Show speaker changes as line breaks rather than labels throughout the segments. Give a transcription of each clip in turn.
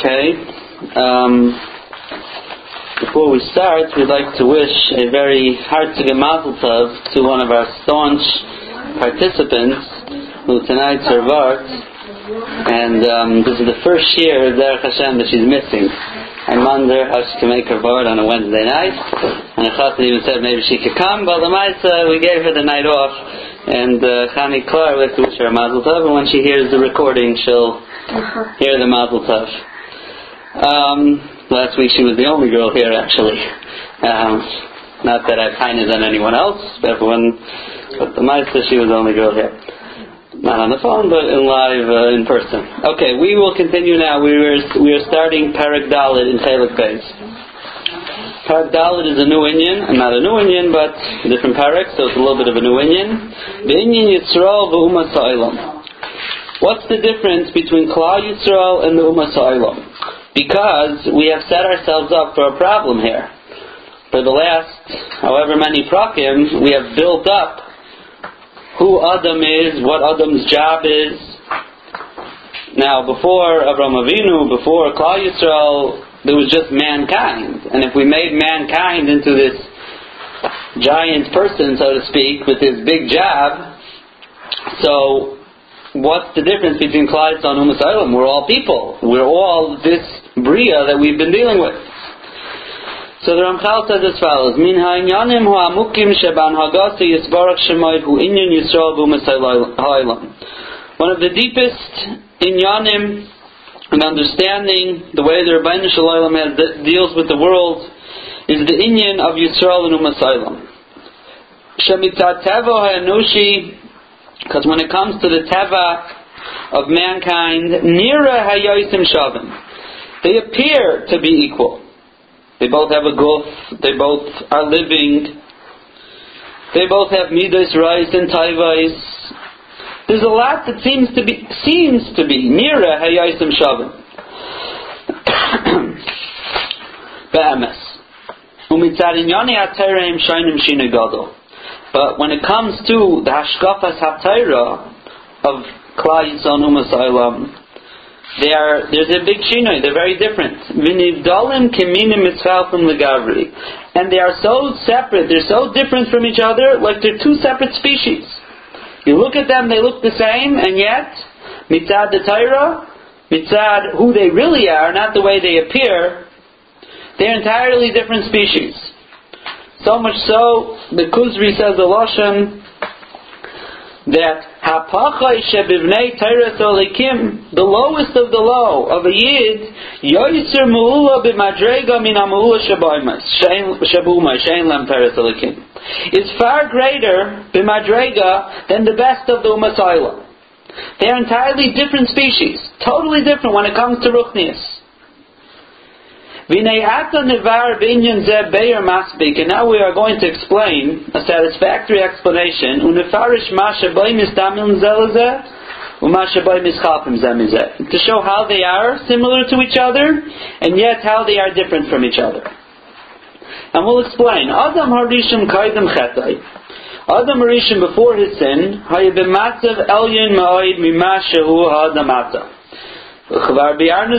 Okay. Before we start, we'd like to wish a very hearty mazel tov to one of our staunch participants, who tonight served, and this is the first year, Derech Hashem, that she's missing. I wonder how she can make her board on a Wednesday night, and the Chassid even said maybe she could come, but Lamaisa, we gave her the night off, and Chani Klar would like to wish her a mazel tov, and when she hears the recording, she'll hear the mazel tov. Last week she was the only girl here, actually. Not that I've kindness than anyone else, but the Maisa, she was the only girl here. Not on the phone, but in live, in person. Okay, we will continue now. We are starting Parak Dalet in Chelek Beis. Parak Dalet is a new Inyan, and not a new Inyan, but a different Parak, so it's a little bit of a new Inyan. The Inyan Yisrael v'Umas Ha'olam. What's the difference between Klal Yisrael and the Umas Ha'olam? Because we have set ourselves up for a problem here. For the last however many prakim, we have built up who Adam is, what Adam's job is. Now, before Avraham Avinu, before Klal Yisrael, there was just mankind. And if we made mankind into this giant person, so to speak, with his big job, so what's the difference between Klal Yisrael and Umas Ha'olam? We're all people. We're all this Bria that we've been dealing with. So the Ramchal says as follows: Min ha'inyanim ha'amukim shebanhagasi yisbarach shemoid hu inyan Yisrael v'Umas Ha'olam. One of the deepest inyanim and understanding the way the Rebbeinu Shalom deals with the world is the inyan of Yisrael and Umas Ha'olam. Shemitzat tevo ha'enushi, because when it comes to the teva of mankind, nira hayosim shavim, they appear to be equal. They both have a guf, they both are living, they both have midas rais and taivais. There's a lot that seems to be nira hayosim shavim. Be'emes. Umitzad inyani ha'tereim shainim shina gadol. But when it comes to the hashkafas ha'tayra of Klal Yisrael and Umas Ha'olam, there's a big shinoi. They're very different. V'nivdalim keminim mitzchalfim legavri, and they are so separate. They're so different from each other, like they're two separate species. You look at them, they look the same, and yet mitzad the Torah, mitzad who they really are, not the way they appear, they're entirely different species. So much so, the Kuzri says the Lashon that Hapachai shebivnei Teiras Elikim, the lowest of the low of a Yid, Yoyser Mu'ula b'madrega min ha'mu'ula shabuma shein lem Teiras Elikim, is far greater b'madrega than the best of the Umas Ha'olam. They are entirely different species, totally different when it comes to Ruchnius. And now we are going to explain a satisfactory explanation to show how they are similar to each other and yet how they are different from each other. And we'll explain. Adam Harishim Kaidem Chetai. Adam Harishim before his sin, Hayabimatzav Elyon Ma'oid Mimashahu Hadamata. And other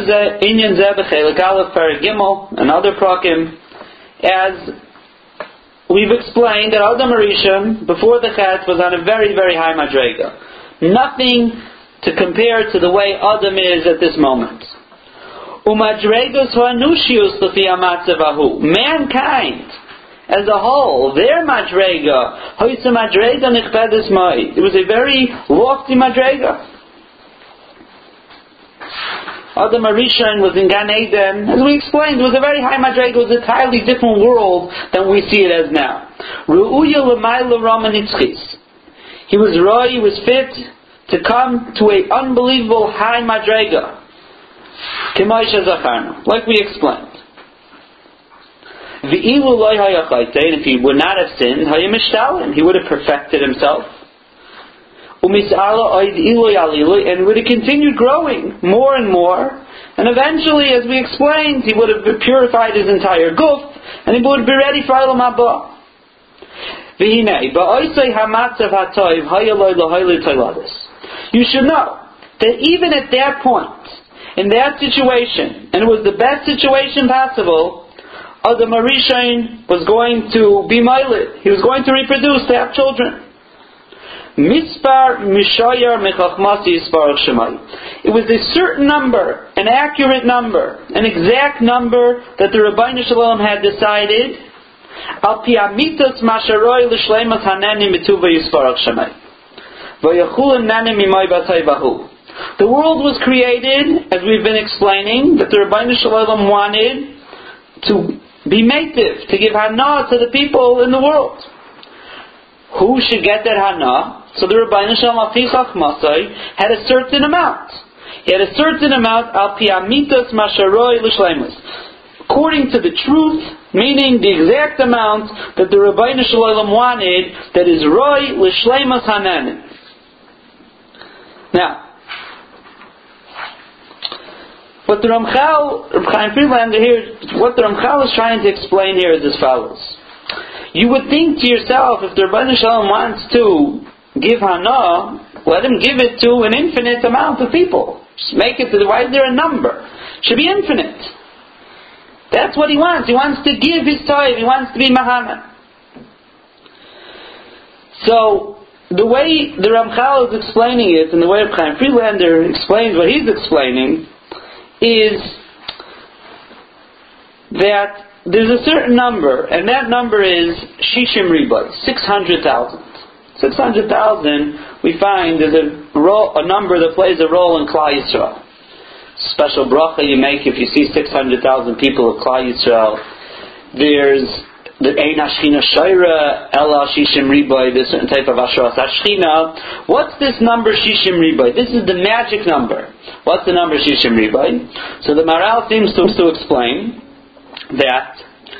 prakim, as we've explained, that Adam Harishon before the Chet was on a very, very high madrega. Nothing to compare to the way Adam is at this moment. Mankind as a whole, their madrega, it was a very lofty madrega. Adam Harishon was in Gan Eden, as we explained, it was a very high madrega, it was an entirely different world than we see it as now. Ru'uya l'mayla ramanitzchis. He was raw, he was fit to come to an unbelievable high madrega. K'maisha zacharna, like we explained. V'ilu loy hayachayte, and if he would not have sinned, hayamishtalim, he would have perfected himself. And would have continued growing more and more, and eventually, as we explained, he would have purified his entire guf, and he would be ready for Olam Haba. You should know that even at that point, in that situation, and it was the best situation possible, Adam Arishain was going to be Mailid. He was going to reproduce, to have children. Mispar Mishayar Mechachmasi Yisparach Shemai. It was a certain number, an accurate number, an exact number that the Rabbeinu Shalom had decided. Al pi amitos masharoi l'shleimas hanani mituva Yisparach Shemai. V'yachulim nani mimai batay bahu. The world was created, as we've been explaining, that the Rabbeinu Shalom wanted to be mative, to give hana to the people in the world. Who should get that hana? So the Rabbeinu Shalom Afi Chachmasai had a certain amount. He had a certain amount al pi amitos masharoi l'shleimas, according to the truth, meaning the exact amount that the Rabbeinu Shalom wanted, that is roi l'shleimas hananin. Now, what the Ramchal, Reb Chaim Friedlander here, what the Ramchal is trying to explain here is as follows. You would think to yourself, if the Rabbeinu Shalom wants to give hana, let him give it to an infinite amount of people. Just make it to the, why is there a number? It should be infinite. That's what he wants. He wants to give his toiv. He wants to be Muhammad. So, the way the Ramchal is explaining it, and the way Reb Chaim Friedlander explains what he's explaining, is that there's a certain number, and that number is Shishim Ribai, 600,000. 600,000, we find, is a number that plays a role in Klal Yisrael. Special bracha you make if you see 600,000 people of Klal Yisrael. There's the Ein Hashchina Shoira, Ela Shishim Ribai, this certain type of Asheras Hashchina. What's this number Shishim Ribai? This is the magic number. What's the number Shishim Ribai? So the Maral seems to explain that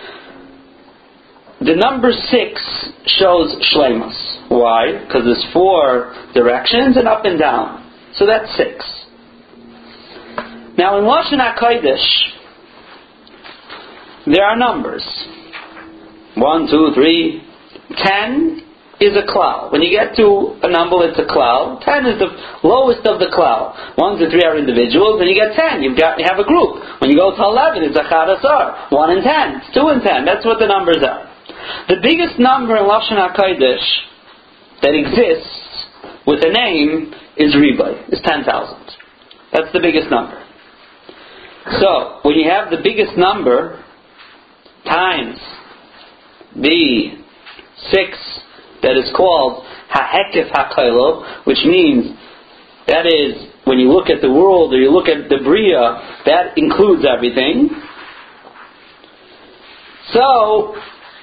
the number 6 shows Shleimus. Why? Because there's 4 directions and up and down. So that's 6. Now in Lashon HaKodesh, there are numbers. 1, 2, 3, 10 is a klal. When you get to a number, it's a klal. 10 is the lowest of the klal. 1 to 3 are individuals, and you get 10. You have a group. When you go to 11, it's a chadasar. 1 and 10. It's 2 and 10. That's what the numbers are. The biggest number in Lashon HaKodesh that exists with a name is Ribai, is 10,000. That's the biggest number. So, when you have the biggest number times the 6 that is called Ha'hekef HaKoilo, which means that is, when you look at the world or you look at the Bria, that includes everything. So,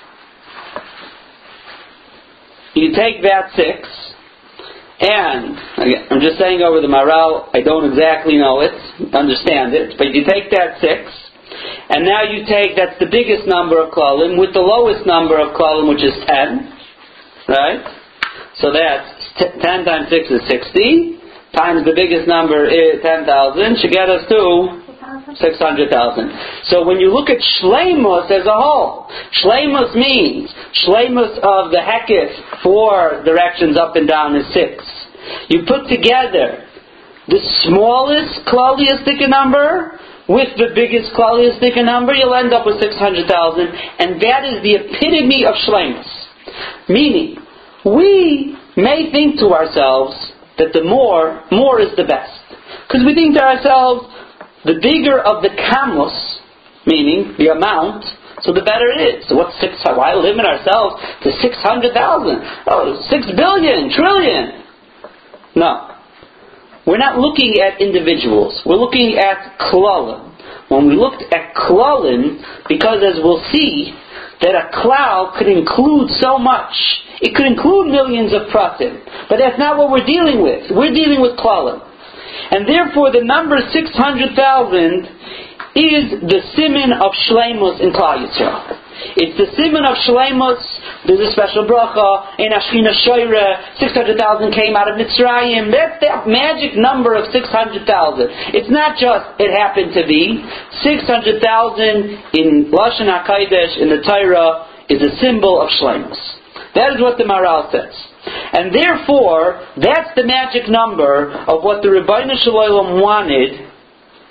you take that 6, and again, I'm just saying over the Maral, I don't exactly know it, understand it, but you take that 6, and now you take, that's the biggest number of klalim, with the lowest number of klalim, which is 10, right? So that's 10 times 6 is 60, times the biggest number is 10,000, should get us to 600,000. So when you look at Shleimus as a whole, Shleimus means, Shleimus of the Hekif, 4 directions up and down is 6. You put together the smallest Klaliistic number with the biggest Klaliistic number, you'll end up with 600,000, and that is the epitome of Shleimus. Meaning, we may think to ourselves that the more is the best. Because we think to ourselves, the bigger of the kamos, meaning the amount, so the better it is. So what's 6? Why limit ourselves to 600,000? Oh, 6 billion, trillion. No. We're not looking at individuals. We're looking at klalim. When we looked at klalim, because as we'll see, that a klal could include so much. It could include millions of pratim. But that's not what we're dealing with. We're dealing with klalim. And therefore the number 600,000 is the siman of Shleimus in Klal Yisrael. It's the siman of Shleimus. There's a special bracha in Hashchina Shoira. 600,000 came out of Mitzrayim. That's that magic number of 600,000. It's not just it happened to be. 600,000 in Lashon HaKodesh in the Torah is a symbol of Shleimus. That is what the Maral says. And therefore, that's the magic number of what the Rebbeinu Shalom wanted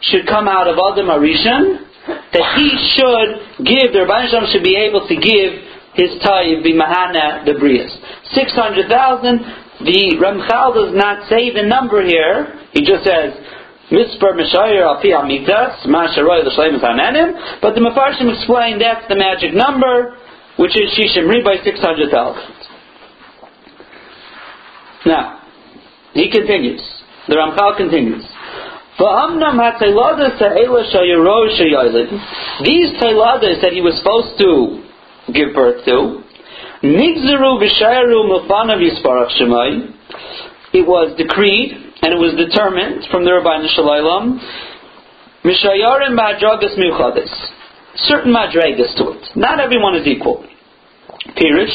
should come out of Adam Harishon, that he should give, the Rebbeinu Shalom should be able to give his Tayyib B'Mahana the Brias. 600,000, the Ramchal does not say the number here, he just says, Mispar Meshayir Al Pi Amitas, Masharoy L'Shleimus Hananim, but the Mefarshim explain that's the magic number, which is Shishimri by 600,000. Now, he continues, the Ramchal continues, these tailadas that he was supposed to give birth to, it was decreed and it was determined from the Rabbeinu Shalom, certain madregas to it. Not everyone is equal. Pirish,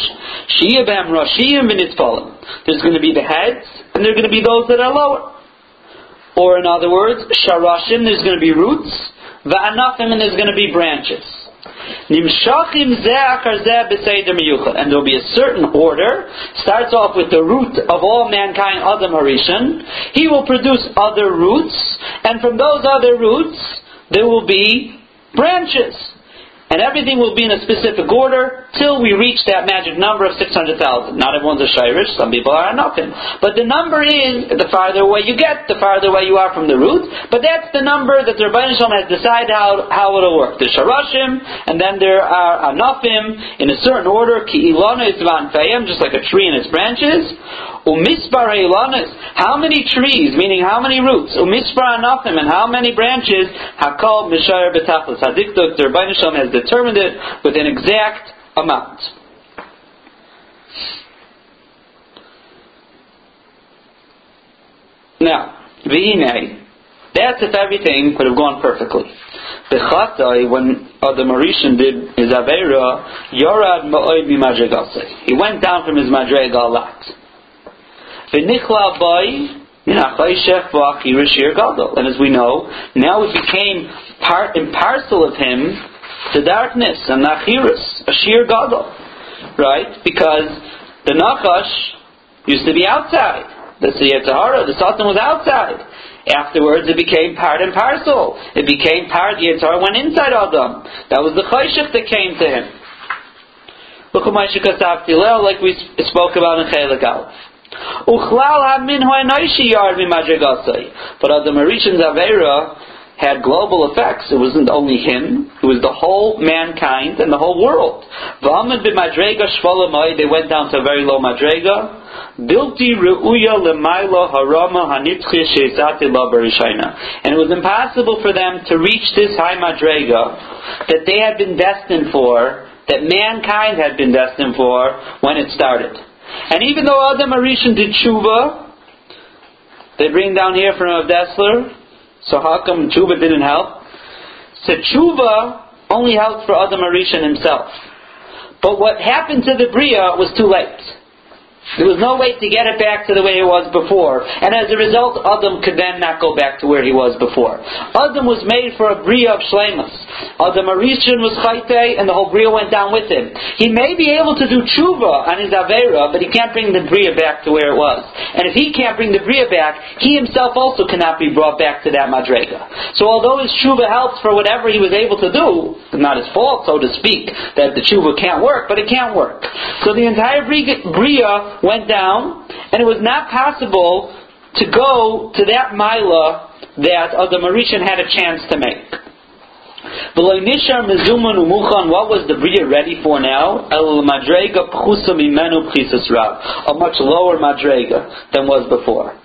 there's going to be the heads and there are going to be those that are lower. Or in other words, sharashim, there's going to be roots, va'anafim, and there's going to be branches. Nimshachim ze'akar ze'ah b'seider miyuchad. And there will be a certain order. Starts off with the root of all mankind, Adam Harishon. He will produce other roots, and from those other roots, there will be branches. And everything will be in a specific order till we reach that magic number of 600,000. Not everyone's a shirish, some people are nothing. But the number is, the farther away you get, the farther away you are from the root. But that's the number that the Rebbeinu Shalom has decided how it'll work. There's sharashim, and then there are anafim, in a certain order, ki ilana is vanfeyim, just like a tree and its branches. Umispar ilanas, how many trees, meaning how many roots, umispar anafim, and how many branches, hakol mishayir betachlis. Hadikduk, the Rebbeinu Shalom has determined it with an exact amount. Now, v'hinei, that's if everything could have gone perfectly. B'chatai, when Adam Harishon did his Aveira, Yorad ma'od mimadregasei. He went down from his madrega a lot. V'nichla bai minachayshech v'achirish shir gadol. And as we know, now it became part and parcel of him, the darkness and the achirus, a shir gadol, right? Because the nachash used to be outside. The Yetzirah, the Satan was outside. Afterwards, it became part and parcel. It became part. The Yetzirah went inside Adam. That was the chayshich that came to him. Look at my shikasav tilel, like we spoke about in Chelik Aleph. Uchlal hamin ho'enaishi yard mimadregasei. But Adam Harishon's Aveira had global effects. It wasn't only him, it was the whole mankind and the whole world. V'amid b'madrega shvalamai, they went down to a very low madrega. Bilti ru'uya l'mayla harama hanitzchi she'izati la barishayna. And it was impossible for them to reach this high madrega that they had been destined for, that mankind had been destined for when it started. And even though Adam Harishon did tshuva, they bring down here from Rav Dessler, so how come tshuva didn't help? So tshuva only helped for Adam Harishon himself. But what happened to the Bria was too late. There was no way to get it back to the way it was before. And as a result, Adam could then not go back to where he was before. Adam was made for a Bria of Shleimus. Adam Harishon was Chaytei, and the whole Bria went down with him. He may be able to do tshuva on his Aveira, but he can't bring the Bria back to where it was. And if he can't bring the Bria back, he himself also cannot be brought back to that Madrega. So although his tshuva helps for whatever he was able to do, not his fault, so to speak, that the tshuva can't work, but it can't work. So the entire Bria went down, and it was not possible to go to that Maila that Adam Harishon had a chance to make. What was the Bria ready for now? A much lower Madrega than was before.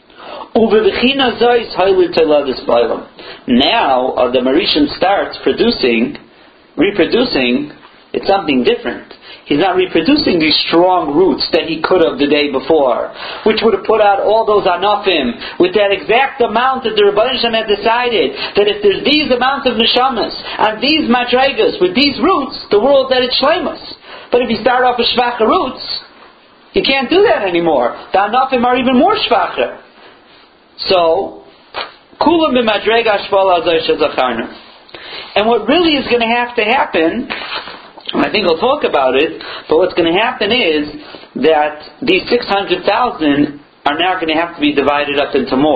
Now Adam Harishon starts reproducing, it's something different. He's not reproducing these strong roots that he could have the day before, which would have put out all those anafim with that exact amount that the Rebbeinu Shalom had decided that if there's these amounts of neshamas and these madregas with these roots, the world that it's shleimus. But if you start off with shvacha roots, you can't do that anymore. The anafim are even more shvacha. So, kulam b'madrega shvala azay shezacharnu. And what really is going to happen, and I think we'll talk about it, but what's going to happen is that these 600,000 are now going to have to be divided up into more.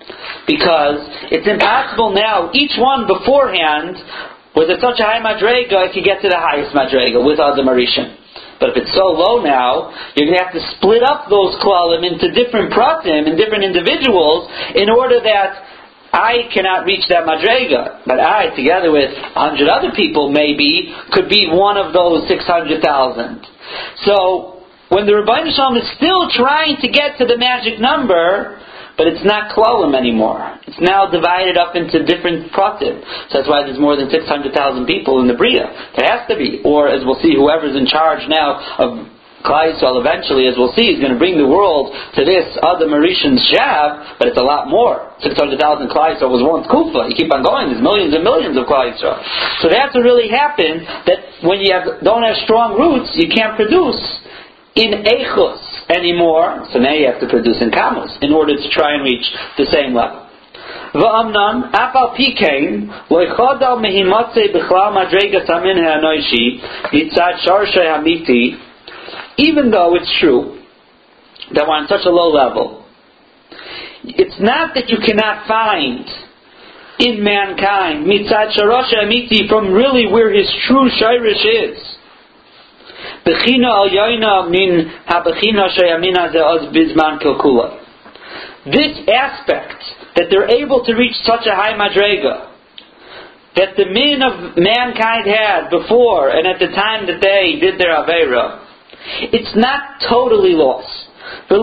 Because it's impossible now. Each one beforehand was at such a high madrega, it could get to the highest madrega with Adam Arishan. But if it's so low now, you're going to have to split up those klalim into different pratim and different individuals in order that I cannot reach that madrega. But I, together with 100 other people, maybe, could be one of those 600,000. So, when the Rebbeinu Shalom is still trying to get to the magic number, but it's not klalim anymore. It's now divided up into different pratim. So that's why there's more than 600,000 people in the Bria. There has to be. Or, as we'll see, whoever's in charge now of Klal Yisrael eventually, as we'll see, is going to bring the world to this Adam Arishan's Shav, but it's a lot more. 600,000 Klal Yisrael was once Kufa. You keep on going, there's millions and millions of Klal Yisrael. So that's what really happened, that when you don't have strong roots, you can't produce in Eichus anymore, so now you have to produce in Kamus in order to try and reach the same level. V'amnan, apal pikein, loichodal mehimatze b'chlal madrega samin ha'anoishi, mitzad sharshay hamiti, even though it's true that we're on such a low level, it's not that you cannot find in mankind, mitzad sharshay hamiti, from really where his true shirish is. Bechina al yoyna min habechina sheyamina ze'oz bizman kilkula. This aspect, that they're able to reach such a high madrega, that the min of mankind had before and at the time that they did their aveira, it's not totally lost. It's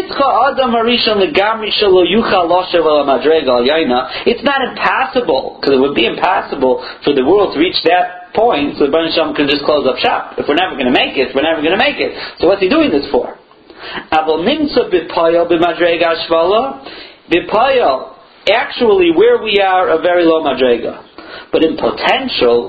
not impossible, because it would be impossible for the world to reach that point, so the Baruch Shem can just close up shop. If we're never going to make it, we're never going to make it. So what's he doing this for? Actually, where we are, a very low madrega. But in potential,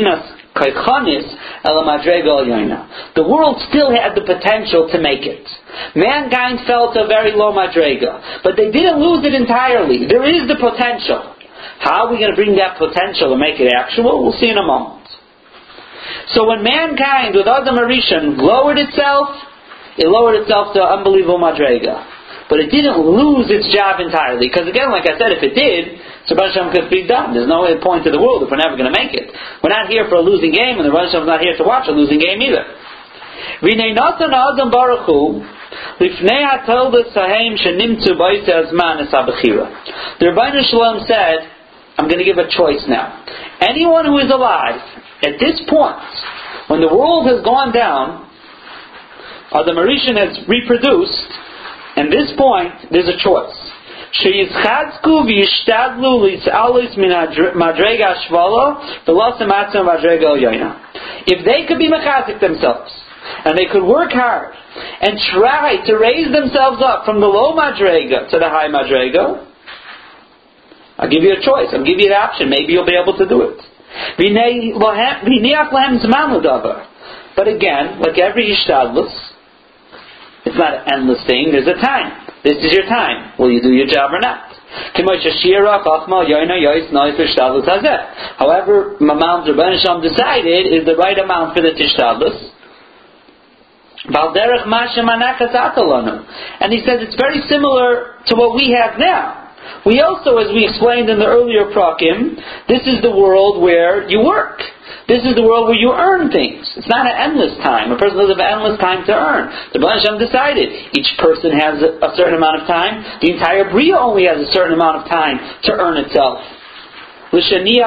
the world still had the potential to make it. Mankind fell to a very low madrega, but they didn't lose it entirely. There is the potential. How are we going to bring that potential and make it actual? We'll see in a moment. So when mankind, with Adam Arishan, lowered itself, it lowered itself to an unbelievable madrega. But it didn't lose its job entirely. Because again, like I said, if it did, so Baruch Hashem could be done. There's no point to the world if we're never going to make it. We're not here for a losing game, and the Baruch Hashem is not here to watch a losing game either. The Rebbeinu Shalom said, I'm going to give a choice now. Anyone who is alive at this point, when the world has gone down, Adam Arishan has reproduced, and this point, there's a choice. If they could be mechazik themselves, and they could work hard, and try to raise themselves up from the low madrega to the high madrega, I'll give you a choice. I'll give you an option. Maybe you'll be able to do it. But again, like every ishtadlus, it's not an endless thing. There's a time. This is your time. Will you do your job or not? However, Mamam Rebbeinu Shalom decided is the right amount for the tishtadlus. And he says it's very similar to what we have now. We also, as we explained in the earlier prakim, this is the world where you work. This is the world where you earn things. It's not an endless time. A person doesn't have endless time to earn. The Baruch Hashem decided each person has a certain amount of time. The entire Bria only has a certain amount of time to earn itself. Our job in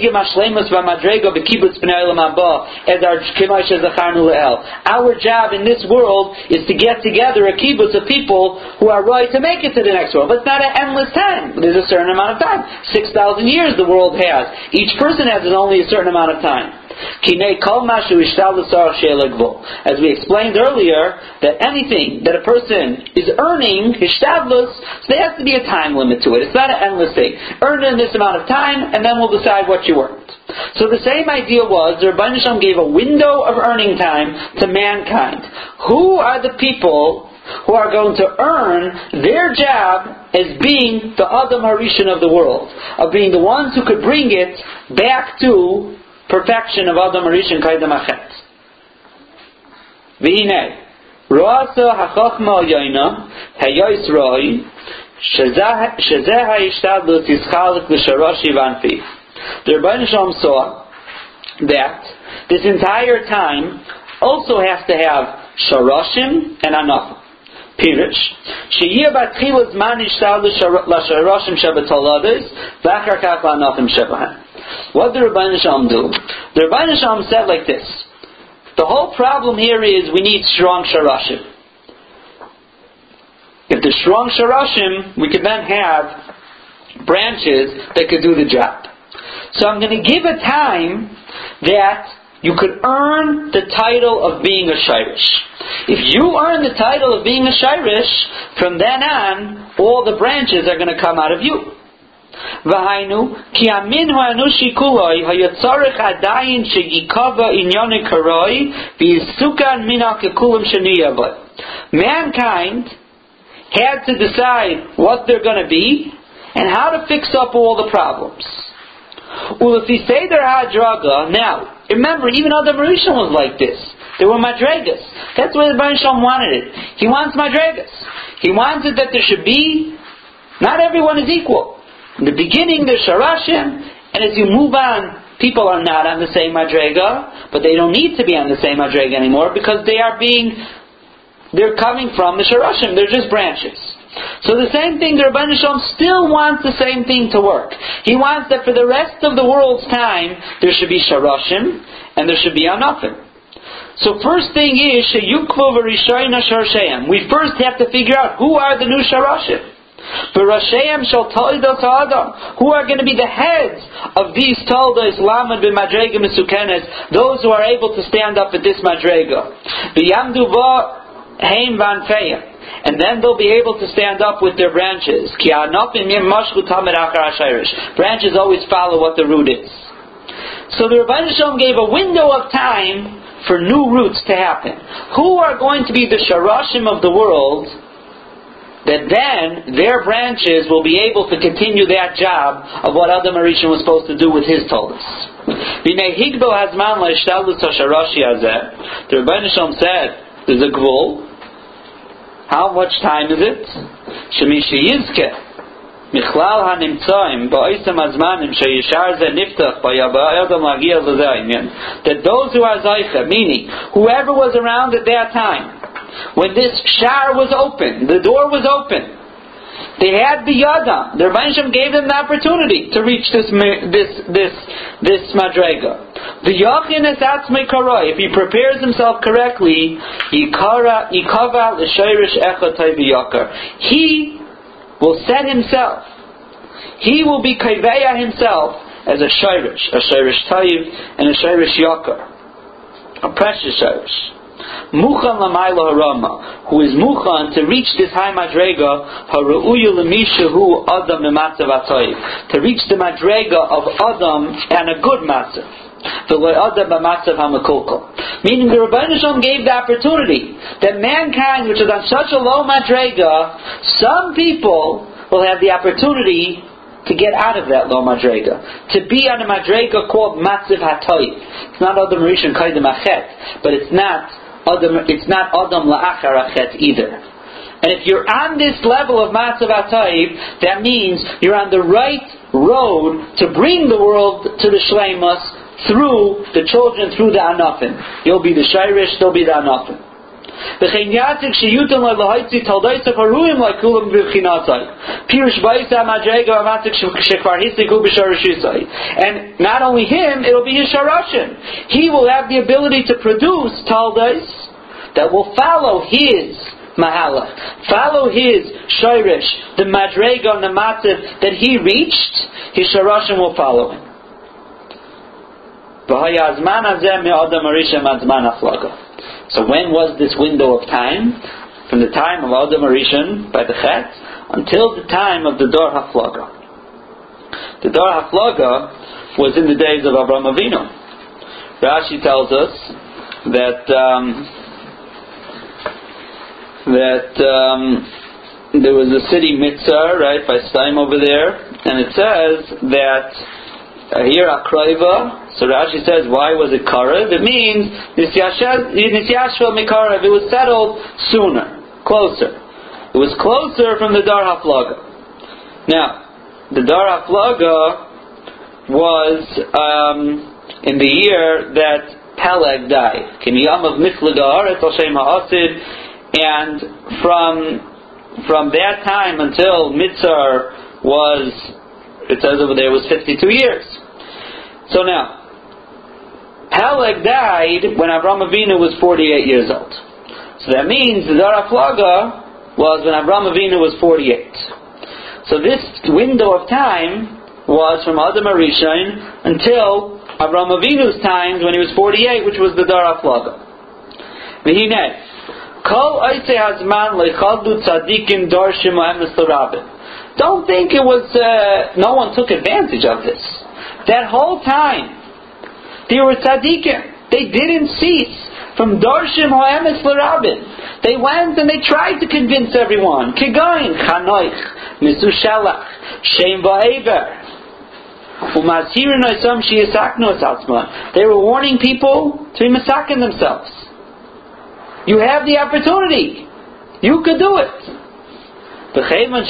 this world is to get together a kibbutz of people who are right to make it to the next world. But it's not an endless time. There's a certain amount of time. 6,000 years the world has. Each person has only a certain amount of time. As we explained earlier, that anything that a person is earning, hishtadlus, so there has to be a time limit to it. It's not an endless thing. Earn it in this amount of time, and then we'll decide what you earned. So the same idea was, the Rebbeinu Shalom gave a window of earning time to mankind. Who are the people who are going to earn their job as being the Adam Harishan of the world, of being the ones who could bring it back to perfection of Adam Arishan Kaidam Achet. V'hinei Ro'asa ha'chachma al-yoyna ha'yois roi Shezeh ha'ishtadlut yischalik l'sharoshi v'anfi. The Rebbeinu Shalom saw that this entire time also has to have sharoshim and anafim. Pirush. Sheyeh batchila zman ishtadlut l'sharoshim shebatolades v'achar kach l'anafim shebahan. What did the Rebbeinu Shalom do? The Rebbeinu Shalom said like this. The whole problem here is we need strong sharoshim. If there's strong sharoshim, we can then have branches that could do the job. So I'm going to give a time that you could earn the title of being a shirish. If you earn the title of being a shirish, from then on, all the branches are going to come out of you. V'hainu ki amin ha'anushi kuloi hayatzarech adayin shegikava inyone karoi v'yisukan mina kekulam sheniyavot. Mankind had to decide what they're going to be and how to fix up all the problems. Now, remember, even Adam Rishon was like this. There were madregas. That's why the Rebbeinu Shalom wanted it. He wants madregas. He wants it that there should be, not everyone is equal. In the beginning, there's sharashim, and as you move on, people are not on the same madrega, but they don't need to be on the same madrega anymore because they're coming from the sharashim. They're just branches. So the same thing, the Rebbeinu Shalom still wants the same thing to work. He wants that for the rest of the world's time, there should be sharashim, and there should be anafim. So first thing is, sheyukvo v'rishayna sharsheim. We first have to figure out who are the new sharashim. V'rasheim shall toldos ha'adam. Who are going to be the heads of these toldos lamad b'madrega mesukenes, those who are able to stand up at this madrega. V'yamdu va heim vanfeim. And then they'll be able to stand up with their branches. Branches always follow what the root is. So the Rebbeinu Shalom gave a window of time for new roots to happen. Who are going to be the sharashim of the world, that then their branches will be able to continue that job of what Adam HaRishon was supposed to do with his tolis. The Rebbeinu Shalom said, there's a gvul. How much time is it? Shemishi Yizke Michlal HaNimtzoim Ba'isam Azmanim Sheyishar Ze Niftach Ba'yaba'adam Lagia L'Zayim, that those who are Zaycha, meaning whoever was around at that time when this shar was open, the door was open, they had the yadam. The Rebbeinu Shalom gave them the opportunity to reach this madrega. The yachin es atzmei karoi. If he prepares himself correctly, yikava l'shayrish echotay v'yakar. He will set himself. He will be kaiveya himself as a shayrish tayiv, and a shayrish yakar, a precious shayrish. Muchan lamayla harama, who is muchan to reach this high madrega, haru'uyu lemishahu adam mematzav atayv, to reach the madrega of adam and a good matzav, the adam b'matzav hamakulkal. Meaning the Rebbeinu Shalom gave the opportunity that mankind, which is on such a low madrega, some people will have the opportunity to get out of that low madrega, to be on a madrega called matzav hatayv. It's not adam rishon kaidem achet, but it's not Adam la'achar achet either. And if you're on this level of matzav atayv, that means you're on the right road to bring the world to the shleimus through the children, through the anafim. You'll be the shirish, they'll be the anafim. And not only him, it'll be his sharashim. He will have the ability to produce taldos that will follow his mahalach, follow his shirish, the madrega and the matzav that he reached. His sharashim will follow him. So when was this window of time? From the time of Adam HaRishon by the Chet until the time of the Dor HaFlaga. The Dor HaFlaga was in the days of Avraham Avinu. Rashi tells us that there was a city Mitzar, right, by Staim over there, and it says that here Akraiva. So Rashi says, why was it Karev? It means Nisyashva Mikarev. It was settled sooner, closer. It was closer from the Dar HaFlaga. Now, the Dar HaFlaga was in the year that Peleg died. Kiniyam of Miflaga Haaretz Al Shem Ha'asid, and from that time until Mitzar was, it says over there, was 52 years. So now, Peleg died when Avraham Avinu was 48 years old. So that means the Dar HaFlaga was when Avraham Avinu was 48. So this window of time was from Adam HaRishon until Avraham Avinu's times when he was 48, which was the Dar HaFlaga. V'hinei, kol oisei hazman leichaldu tzadikim darshim ha'emes l'rabim. Don't think it was, no one took advantage of this. That whole time, there were tzadikim. They didn't cease from darshim ha'emes l'rabim. They went and they tried to convince everyone. Kigayin, chanoich, misu shalach, shem ba'ever. They were warning people to be masakin themselves. You have the opportunity. You could do it. But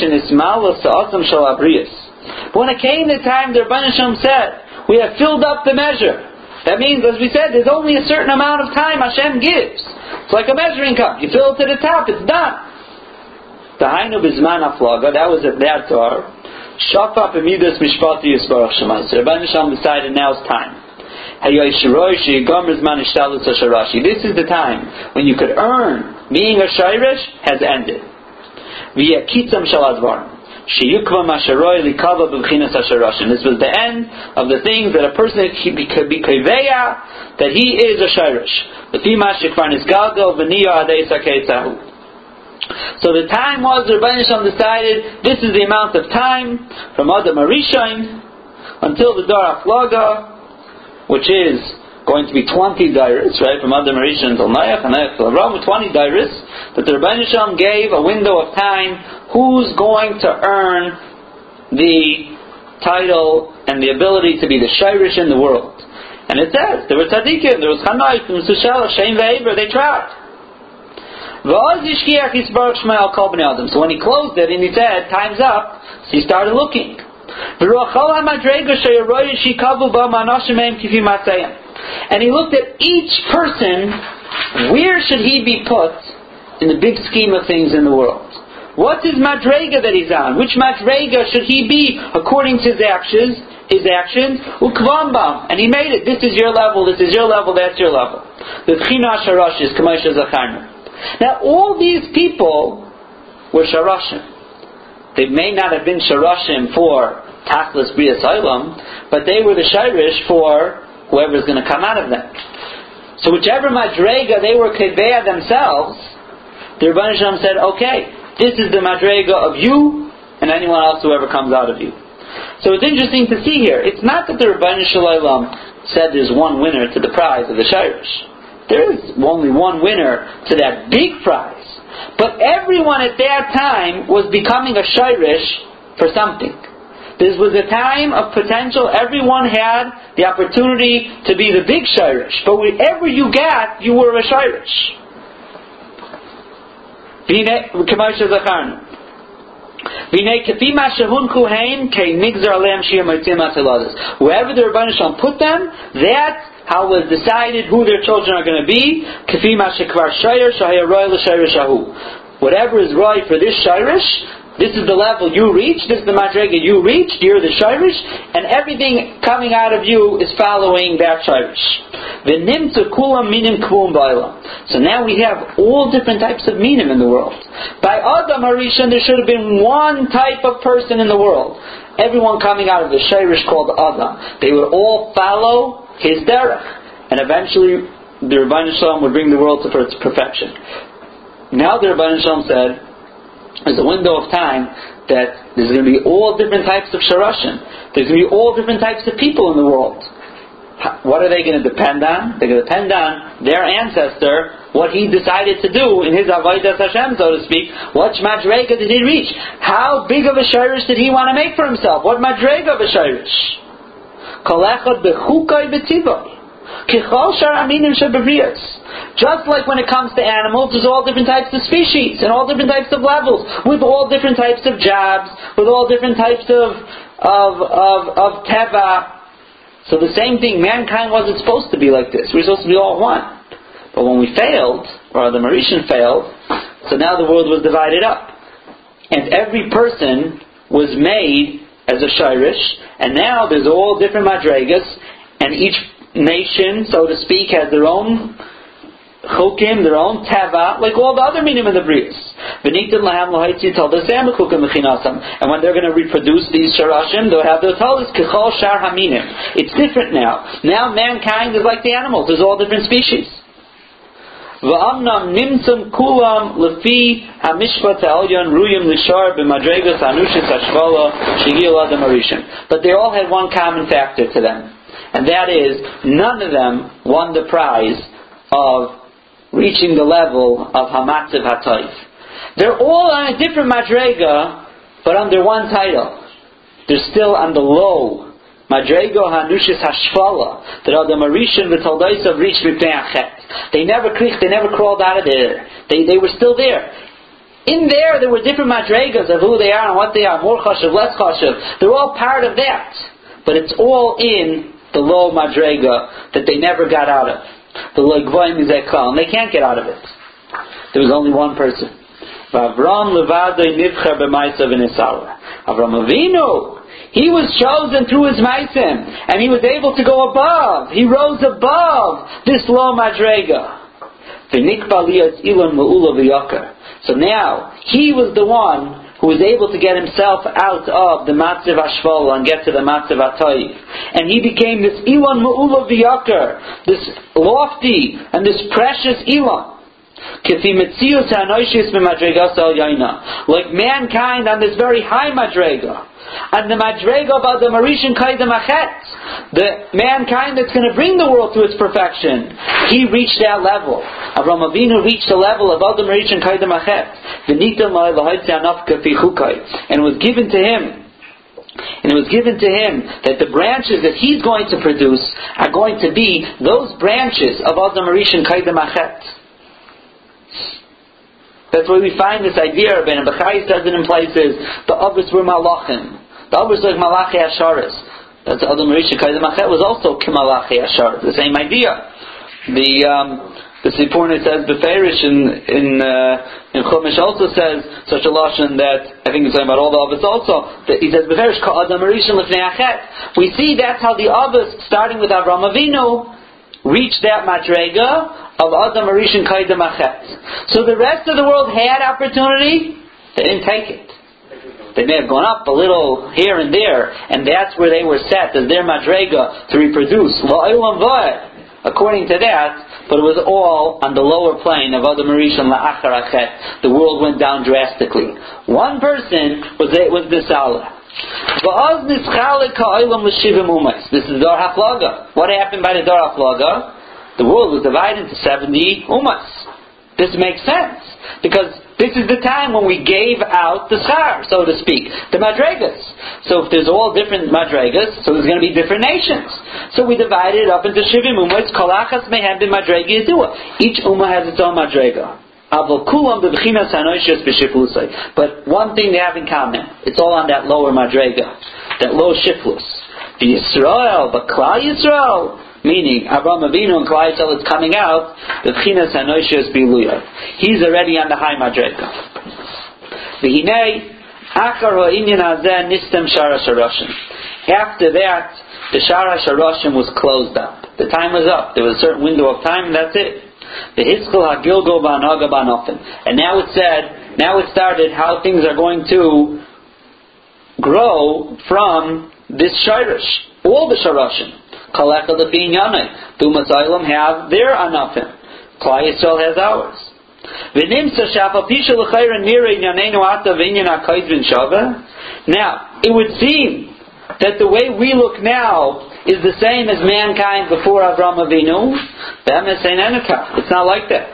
when it came the time, the Rebbeinu Shalom said, we have filled up the measure. That means, as we said, there's only a certain amount of time Hashem gives. It's like a measuring cup. You fill it to the top, it's done. The Hainu Bizman HaFlaga, that was at that Tar. Shafa Pemidas Mishpati Yisbarach Shemai. So Rebbeinu Shalom decided now it's time. This is the time when you could earn. Being a Shayrish has ended. This was the end of the things that a person could be kaveya, that he is a Shayrish. So the time was, the Rebbeinu Shalom decided, this is the amount of time from Adam HaRishon until the Dar HaFlaga, which is going to be 20 dairis, right? From Adam HaRishon until Noach, and Noach till Avraham, 20 dairis, that the Rebbeinu Shalom gave a window of time, who's going to earn the title and the ability to be the Shayrish in the world. And it says, there were tzaddikim, there was Chanoich, there was Sushala, Shem Ve'ever, they tried. So when he closed it and he said, time's up, so he started looking. And he looked at each person, where should he be put in the big scheme of things in the world? What's his madrega that he's on? Which madrega should he be according to his actions? Ukvambam. And he made it. This is your level, this is your level, that's your level. The Tchina Sharashis, Kamasha Zacharna. Now, all these people were Sharashim. They may not have been Sharashim for Tachlis B'Yas Olam, but they were the Shayrish for whoever is going to come out of them. So whichever Madrega they were Kebeah themselves, the Rebbeinu Shalom said, okay, this is the Madrega of you and anyone else whoever comes out of you. So it's interesting to see here. It's not that the Rebbeinu Shalom said there's one winner to the prize of the Shayrish. There is only one winner to that big prize. But everyone at that time was becoming a Shayrish for something. This was a time of potential. Everyone had the opportunity to be the big Shayrish. But wherever you got, you were a Shayrish. Wherever the Rebbeinu Shalom put them, that's how was decided who their children are going to be. Whatever is right for this Shayrish, this is the level you reach, this is the Madrega you reached, you're the Shayrish, and everything coming out of you is following that Shayrish. So now we have all different types of minim in the world. By Adam HaRishon there should have been one type of person in the world. Everyone coming out of the Shayrish called Adam. They would all follow his derech, and eventually the Rebbeinu Shalom would bring the world to its perfection. Now the Rebbeinu Shalom said, there's a window of time that there's going to be all different types of Sharashim. There's going to be all different types of people in the world. What are they going to depend on? They're going to depend on their ancestor, what he decided to do in his Avodas Hashem, so to speak. What Madrega did he reach? How big of a Shayrish did he want to make for himself? What Madrega of a Shayrish?
Just like when it comes to animals, there's all different types of species and all different types of levels, with all different types of jobs, with all different types of teva. So the same thing, mankind wasn't supposed to be like this. We're supposed to be all one. But when we failed, or the Mauritian failed, so now the world was divided up. And every person was made as a shirish, and now there's all different madregas, and each nation, so to speak, has their own chukim, their own teva, like all the other minim of the brias. And when they're going to reproduce these sharashim, they'll have their talis kechol shar haminim. It's different now. Now mankind is like the animals. There's all different species. V'amnam nimtzum kulam lefi hamishpat ha'elyon ruyim lishar b'madregas hanushis hashvala shehil adam arishan. But they all had one common factor to them, and that is none of them won the prize of reaching the level of Hamatziv HaTayv. They're all on a different madrega, but under one title. They're still on the low madrega hanushis hashvala that Adam Arishan v'Toldosav reached Mipnei Achet. They never crawled out of there. They were still there. In there were different madregas of who they are and what they are, more chashav, less chashav. They're all part of that, but it's all in the low madrega that they never got out of. The legvoim is ekal, and they can't get out of it. There was only one person. Avram levadei nivcher b'maisav v'nisara. Avram Avinu, he was chosen through his maisim, and he was able to go above. He rose above this low madrega. V'nikba liyatz ilan ma'ula v'yakar. So now he was the one who was able to get himself out of the Matziv Hashvala and get to the Matziv HaTayv. And he became this Ilan Ma'ula V'Yakar, this lofty and this precious Ilan. Like mankind on this very high Madrega. And the Madrega of Adam Arishan Kaidam Achet, the mankind that's going to bring the world to its perfection, he reached that level. Avram Avinu reached the level of Adam Arishan Kaidam Achet. And it was given to him. And it was given to him that the branches that he's going to produce are going to be those branches of Adam Arishan Kaidam Achet. That's why we find this idea, Ben Bechai says it in places, the others were malachim. The others like Malachi Asharis. That's Adam Arishan Kaidam Achet was also Kimalachi Asharis. The same idea. The Sipurna says Beferish in Chumash also says such a lashon that I think he's talking about all the others also. That he says Beferish Ka Adam Arishan Lefnei Achet. We see that's how the others, starting with Avram Avinu, reached that madrega of Adam Arishan Kaidam Achet. So the rest of the world had opportunity, they didn't take it. They may have gone up a little here and there, and that's where they were set as their madrega to reproduce. La'olam va'ed, according to that, but it was all on the lower plane of Adam Arishan La'achar Achet. The world went down drastically. One person was this Allah. This is Dor HaFlaga. What happened by the Dor HaFlaga? The world was divided into 70 ummas. This makes sense, because this is the time when we gave out the schar, so to speak, the madregas. So if there's all different madregas, so there's going to be different nations. So we divided it up into 70 ummas. Kolachas mehem b'madrega yedua. Each ummah has its own madrega. But one thing they have in common, it's all on that lower madrega, that low shiflus. The Yisrael, but Klal Yisrael, meaning Avraham Avinu and Klal Yisrael is coming out, the B'chinas Hanoishas Biluya. He's already on the high madrega. V'hinei achar ha'inyan hazeh nistem shara sharashim. After that, the shara sharashim was closed up. The time was up. There was a certain window of time, and that's it. The Hiskal HaGilgo Ba'anaga Ba'anofen. And now it started how things are going to grow from this shirish. All the sharashim. Kalecha Lefin Yanai. Dumas Olam have their anafim. Klal Yisrael has ours. V'nimsa Shafal Pisha L'chayra Nira Yanenu Ata V'inyan HaKaid V'in Shaveh. Now, it would seem that the way we look now is the same as mankind before Avram Avinu. It's not like that.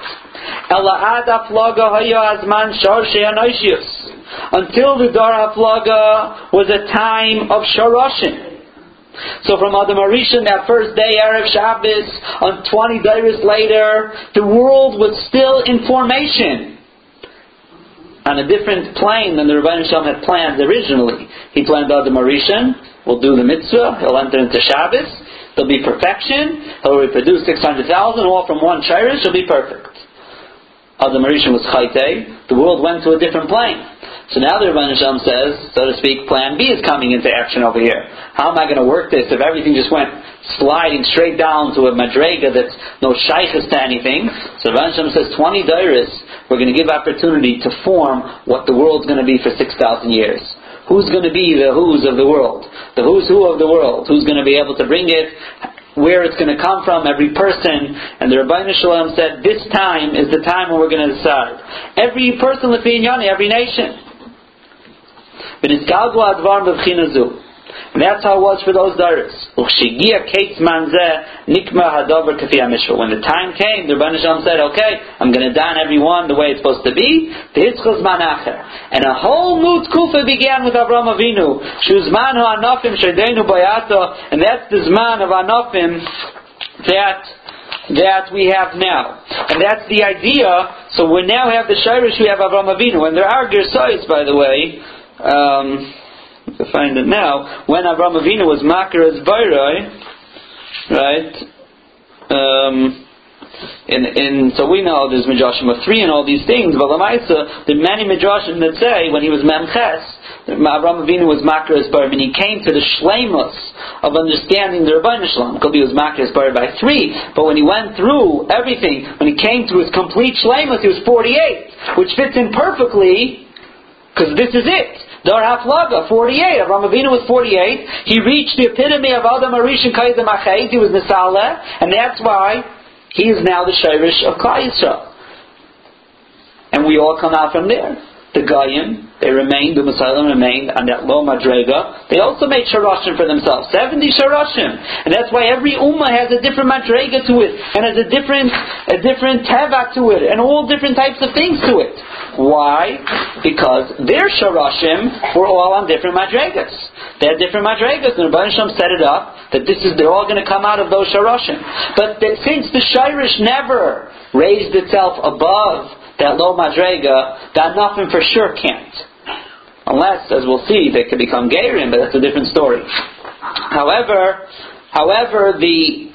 Until the Dar HaFlaga was a time of Sharashim. So from Adam Harishon, that first day, Erev Shabbos, on 20 days later, the world was still in formation. On a different plane than the Rebbeinu Shalom had planned originally. He planned Adam Harishon will do the mitzvah, he'll enter into Shabbos, there'll be perfection, he'll reproduce 600,000, all from one shirish, he'll be perfect. Adam Harishon was Chaytei, the world went to a different plane. So now the Rebbeinu Shalom says, so to speak, plan B is coming into action over here. How am I going to work this if everything just went sliding straight down to a madrega that's no shaykhs to anything? So the Rebbeinu Shalom says 20 dairis, we're going to give opportunity to form what the world's going to be for 6,000 years. Who's going to be the who's of the world? The who's who of the world? Who's going to be able to bring it? Where it's going to come from, every person. And the Rebbeinu Shalom said, this time is the time when we're going to decide. Every person, every nation. And that's how it was for those daughters. When the time came, the Rebbeinu Shalom said, okay, I'm going to don everyone the way it's supposed to be. And a whole new tkufa began with Avraham Avinu. And that's the zman of Anofim that we have now. And that's the idea. So we now have the Shirish, we have Avraham Avinu. And there are Gersais, by the way, to find it now, when Avraham Avinu was Makar as Bayroi, right? So we know there's Midrashim of 3 and all these things, but Lamaisa, there are many Midrashim that say when he was Memches, Avraham Avinu was Makar as Bayroi, and he came to the Shleimus of understanding the Rebbeinu Shalom. Could be he was Makar as Bayroi by 3, but when he went through everything, when he came to his complete Shleimus, he was 48, which fits in perfectly, because this is it. Dar Haflaga, 48. Avraham Avinu was 48. He reached the epitome of Adam Harishon Kaidem Achet. He was Nisala, and that's why he is now the Shirish of Klal Yisrael. And we all come out from there. The Goyim, they remained, the Messiah remained on that low Madrega. They also made Sharashim for themselves. 70 Sharashim. And that's why every Ummah has a different Madrega to it. And has a different Teva to it. And all different types of things to it. Why? Because their Sharashim were all on different Madregas. They had different Madregas. And the Rebbeinu Shalom set it up that they're all going to come out of those Sharashim. But since the Shirish never raised itself above that low madrega, that nothing for sure can't. Unless, as we'll see, they could become Geirim, but that's a different story. However, the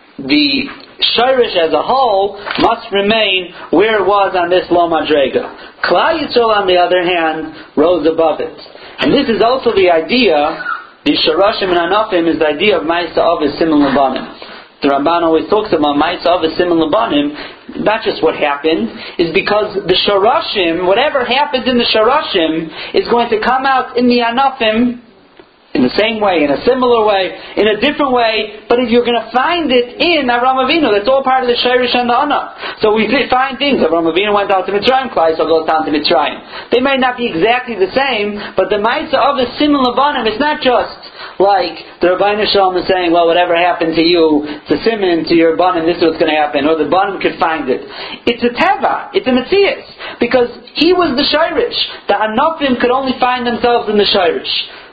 Shirish as a whole must remain where it was on this low madrega. Klal Yisrael, on the other hand, rose above it. And this is also the idea, the Sharashim and Anofim is the idea of Ma'isa Avis Simon Labanim. The Ramban always talks about Ma'isa Avis Simon Labanim, not just what happened, is because the Sharashim, whatever happens in the Sharashim, is going to come out in the Anofim in the same way, in a similar way, in a different way, but if you're going to find it in Avraham Avinu, that's all part of the Shirish and the Anah. So we find things. Avraham Avinu went down to Mitzrayim, Klal Yisrael goes down to Mitzrayim. They may not be exactly the same, but the Ma'isa Avis Simon Labanim, it's not just like the Rebbeinu Shalom is saying, well, whatever happened to you, it's a simon to your banim, this is what's going to happen, or the banim could find it. It's a teva, it's a metzias, because he was the shirish. The anofim could only find themselves in the shirish.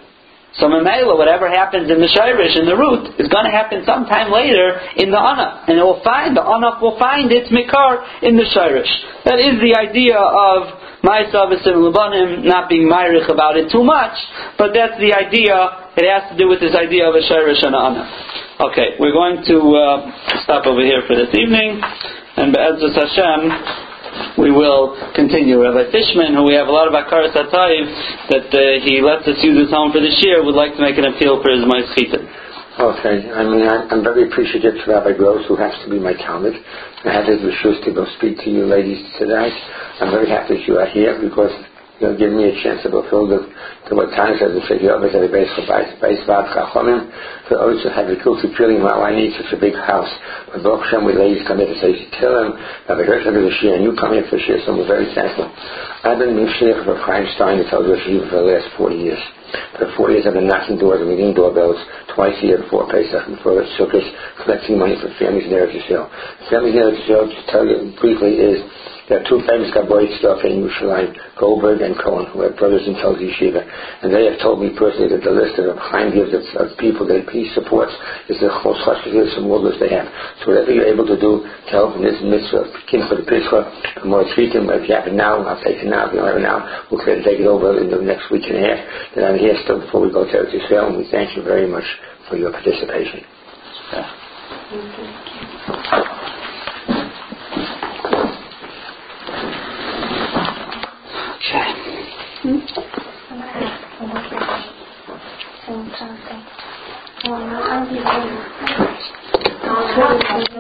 So Mamela, whatever happens in the shirish, in the root, is going to happen sometime later in the anaf, and the anaf will find its mikar in the shirish. That is the idea of Ma'isa Avis Simon Labanim, not being myrich about it too much, but that's the idea. It has to do with this idea of a shirish and an anah. Okay, we're going to stop over here for this evening, and Be'ezus Hashem, we will continue. Rabbi Fishman, who we have a lot of Akaras HaTayv, that he lets us use his home for this year, would like to make an appeal for his Ma'aschita.
Okay, I'm very appreciative to Rabbi Gross, who has to be my Talmud. I had his reshus to go speak to you ladies tonight. I'm very happy that you are here because you'll give me a chance to fulfill to what Tanya says, to figure out what's the base for base Vav Chachomim, to also have the culture feeling, well, I need such a big house. But Baruch Hashem, we ladies come here to say, tell him, Rabbi Gershon is a shir, and you come here for shir, so we're very thankful. I've been Mishlich for Chaim Stein, the Torah Yeshiva, for the last 40 years. For 40 years I've been knocking doors and ringing doorbells twice a year before Pesach, before Sukkot, collecting money for families in Eretz Yisrael. Families in Eretz Yisrael, to tell you briefly, is There are two famous Gabbai stuff in Yerushalayim, Goldberg and Cohen, who are brothers in Tel Yeshiva, and they have told me personally that the list that Chaim gives of people that he supports is the most chashuv from all list they have. So whatever you're able to do to help in this mitzvah, kin for the pischa, more treating, if you have it now, I'll take it now. If you don't have it now, we'll try to take it over in the next week and a half. Then I'm here still before we go to Eretz Yisrael, and we thank you very much for your participation.
Okay.